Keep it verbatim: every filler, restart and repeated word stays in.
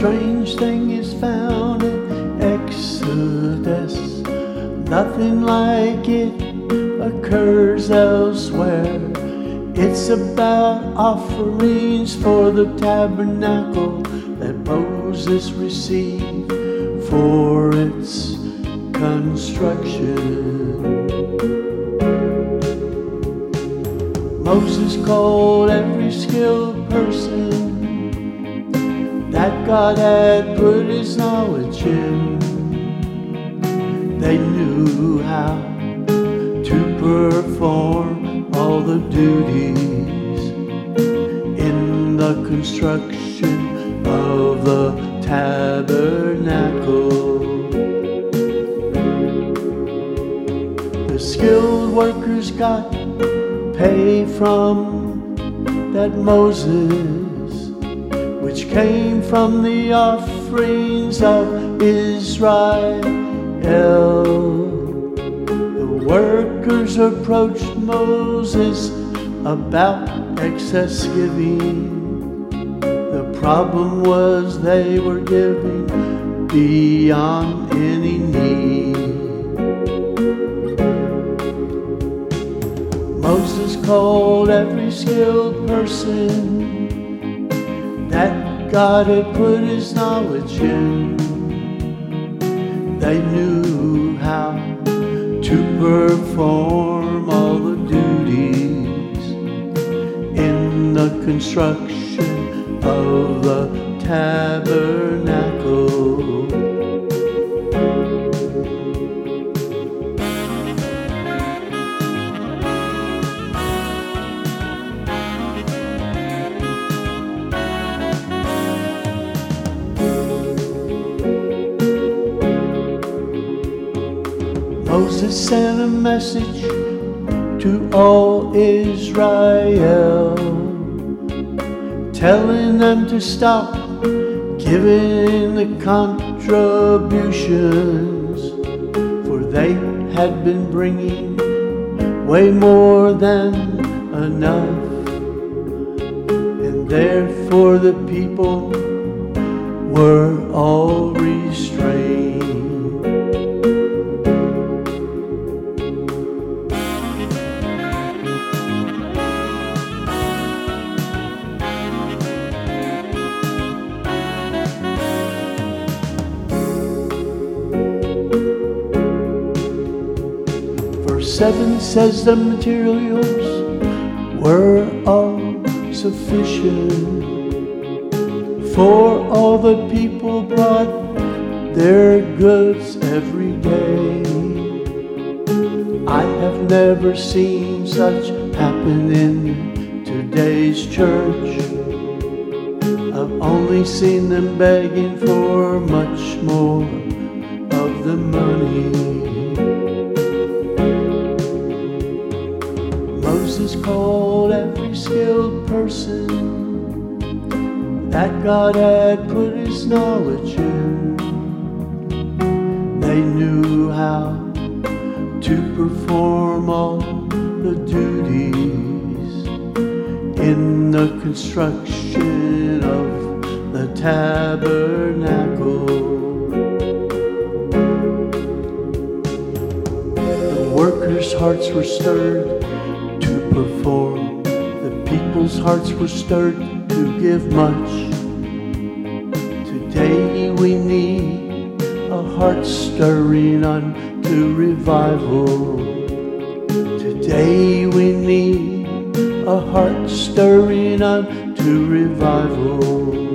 strange thing is found in Exodus. Nothing like it occurs elsewhere. It's about offerings for the tabernacle that Moses received for its construction. Moses called every skilled person that God had put his knowledge in. They knew how to perform all the duties in the construction of the tabernacle. The skilled workers got pay from that Moses, which came from the offerings of Israel. The workers approached Moses about excess giving. The problem was they were giving beyond any need. Moses called every skilled person that God had put his knowledge in. They knew how to perform all the duties in the construction of the tabernacle. Moses sent a message to all Israel, telling them to stop giving the contributions, for they had been bringing way more than enough, and therefore the people were all restrained. Seven says the materials were all sufficient, for all the people brought their goods every day. I have never seen such happen in today's church. I've only seen them begging for much more of the money. Moses called every skilled person that God had put his knowledge in. They knew how to perform all the duties in the construction of the tabernacle. The workers' hearts were stirred perform. The people's hearts were stirred to give much. Today we need a heart stirring unto revival. Today we need a heart stirring unto revival.